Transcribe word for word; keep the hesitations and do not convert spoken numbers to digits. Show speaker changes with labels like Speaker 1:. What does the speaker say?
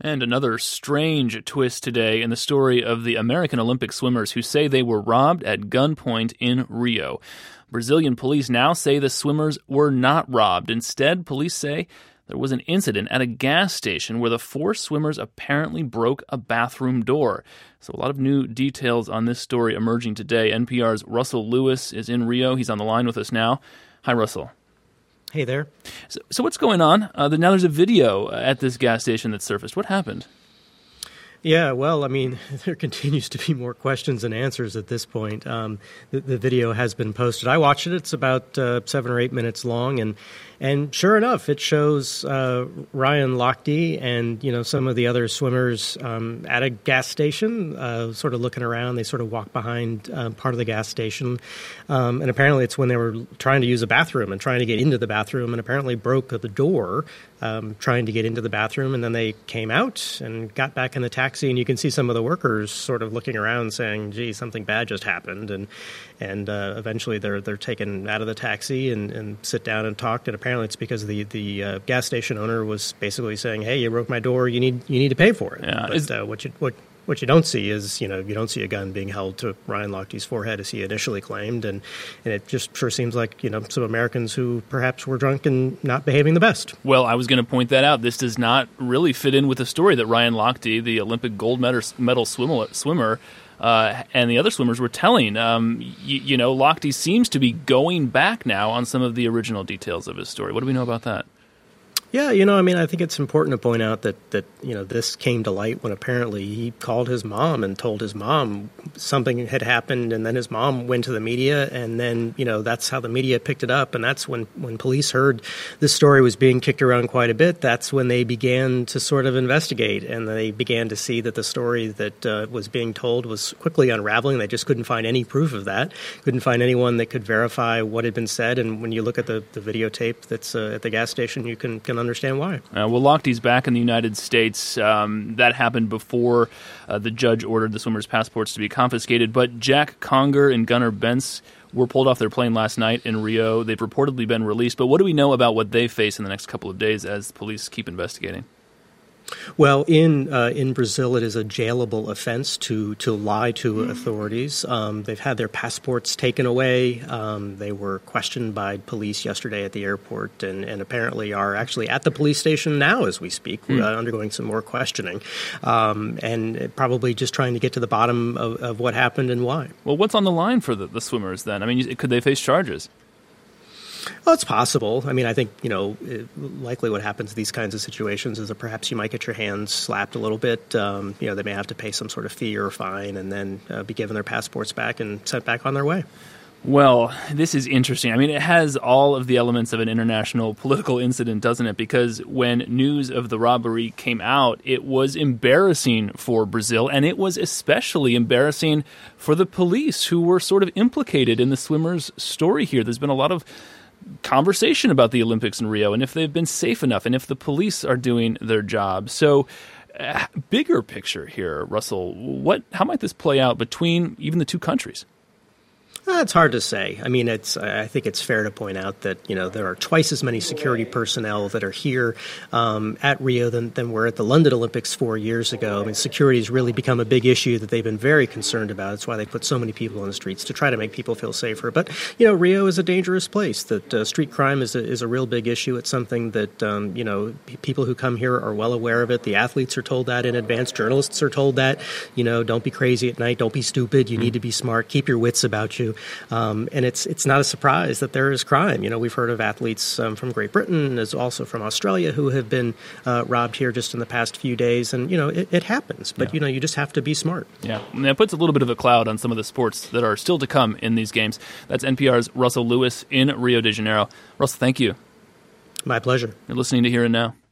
Speaker 1: And another strange twist today in the story of the American Olympic swimmers who say they were robbed at gunpoint in Rio. Brazilian police now say the swimmers were not robbed. Instead, police say there was an incident at a gas station where the four swimmers apparently broke a bathroom door. So a lot of new details on this story emerging today. N P R's Russell Lewis is in Rio. He's on the line with us now. Hi, Russell.
Speaker 2: Hey there.
Speaker 1: So, so what's going on? Uh, now there's a video at this gas station that surfaced. What happened?
Speaker 2: Yeah, well, I mean, there continues to be more questions than answers at this point. Um, the, the video has been posted. I watched it. It's about uh, seven or eight minutes long, and and sure enough, it shows uh, Ryan Lochte and you know some of the other swimmers um, at a gas station, uh, sort of looking around. They sort of walk behind uh, part of the gas station, um, and apparently it's when they were trying to use a bathroom and trying to get into the bathroom, and apparently broke the door um, trying to get into the bathroom, and then they came out and got back in the taxi. And you can see some of the workers sort of looking around saying, gee, something bad just happened. And and uh, eventually they're they're taken out of the taxi and, and sit down and talked. And apparently it's because the, the uh, gas station owner was basically saying, hey, you broke my door. You need you need to pay for it.
Speaker 1: Yeah,
Speaker 2: but uh, what you what What you don't see is, you know, you don't see a gun being held to Ryan Lochte's forehead as he initially claimed. And, and it just sure seems like, you know, some Americans who perhaps were drunk and not behaving the best.
Speaker 1: Well, I was going to point that out. This does not really fit in with the story that Ryan Lochte, the Olympic gold medal, medal swimmer, swimmer uh, and the other swimmers were telling. Um, you, you know, Lochte seems to be going back now on some of the original details of his story. What do we know about that?
Speaker 2: Yeah, you know, I mean, I think it's important to point out that, that, you know, this came to light when apparently he called his mom and told his mom something had happened, and then his mom went to the media, and then, you know, that's how the media picked it up, and that's when, when police heard this story was being kicked around quite a bit. That's when they began to sort of investigate, and they began to see that the story that uh, was being told was quickly unraveling. They just couldn't find any proof of that, couldn't find anyone that could verify what had been said, and when you look at the, the videotape that's uh, at the gas station, you can, can understand why.
Speaker 1: Uh, well, Lochte's back in the United States. Um, that happened before uh, the judge ordered the swimmers' passports to be confiscated. But Jack Conger and Gunnar Bentz were pulled off their plane last night in Rio. They've reportedly been released. But what do we know about what they face in the next couple of days as police keep investigating?
Speaker 2: Well, in uh, in Brazil, it is a jailable offense to, to lie to authorities. Um, they've had their passports taken away. Um, they were questioned by police yesterday at the airport and, and apparently are actually at the police station now as we speak, mm. uh, undergoing some more questioning um, and probably just trying to get to the bottom of, of what happened and why.
Speaker 1: Well, what's on the line for the, the swimmers then? I mean, could they face charges?
Speaker 2: Well, it's possible. I mean, I think, you know, it, likely what happens in these kinds of situations is that perhaps you might get your hands slapped a little bit. Um, you know, they may have to pay some sort of fee or fine and then uh, be given their passports back and sent back on their way.
Speaker 1: Well, this is interesting. I mean, it has all of the elements of an international political incident, doesn't it? Because when news of the robbery came out, it was embarrassing for Brazil, and it was especially embarrassing for the police who were sort of implicated in the swimmers' story here. There's been a lot of conversation about the Olympics in Rio and if they've been safe enough and if the police are doing their job. So uh, bigger picture here, Russell, what, how might this play out between even the two countries?
Speaker 2: Uh, it's hard to say. I mean, it's. I think it's fair to point out that, you know, there are twice as many security personnel that are here um, at Rio than, than were at the London Olympics four years ago. I mean, security has really become a big issue that they've been very concerned about. That's why they put so many people on the streets to try to make people feel safer. But, you know, Rio is a dangerous place. That uh, street crime is a, is a real big issue. It's something that, um, you know, p- people who come here are well aware of it. The athletes are told that in advance. Journalists are told that, you know, don't be crazy at night. Don't be stupid. You need to be smart. Keep your wits about you. Um, and it's it's not a surprise that there is crime. You know, we've heard of athletes um, from Great Britain, as also from Australia, who have been uh, robbed here just in the past few days. And, you know, it, it happens. But, yeah. you know, you just have to be smart.
Speaker 1: Yeah, and that puts a little bit of a cloud on some of the sports that are still to come in these games. That's N P R's Russell Lewis in Rio de Janeiro. Russell, thank you.
Speaker 2: My pleasure.
Speaker 1: You're listening to Here and Now.